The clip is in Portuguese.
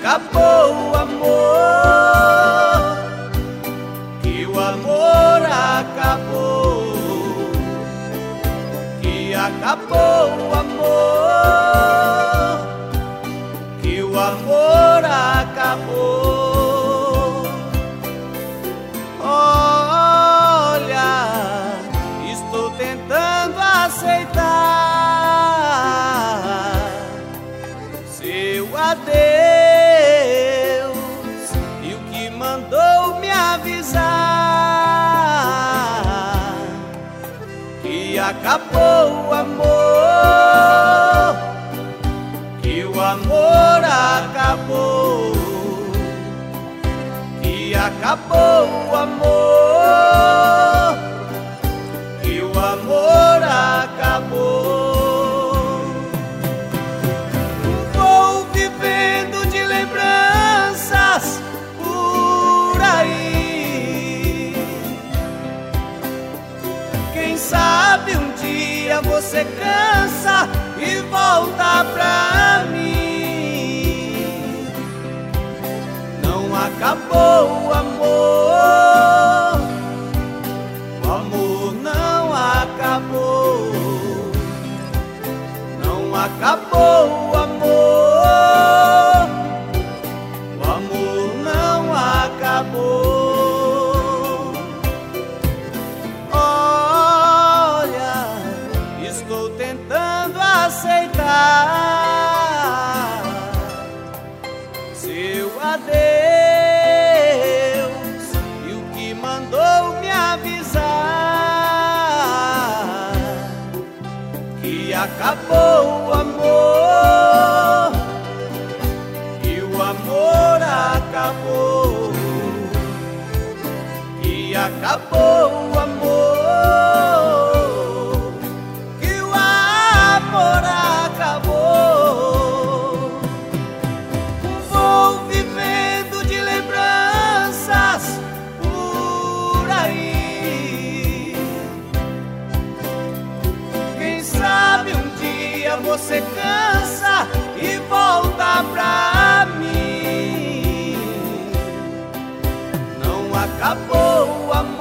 acabou o amor, que o amor acabou, que acabou o amor, que o amor acabou. Olha, estou tentando aceitar seu adeus e o que mandou me avisar que acabou o amor, que o amor acabou, que acabou o amor, que o amor acabou. Vou vivendo de lembranças por aí. Quem sabe um dia você cansa e volta pra mim. Não acabou o amor, o amor não acabou. Não acabou o amor, o amor não acabou. Olha, estou tentando aceitar seu adeus e o que mandou me avisar que acabou o amor, que o amor acabou, que acabou o amor, que o amor acabou. Vou vivendo de lembranças por aí. Quem sabe um dia você cansa e volta pra mim. Não acabou o amor,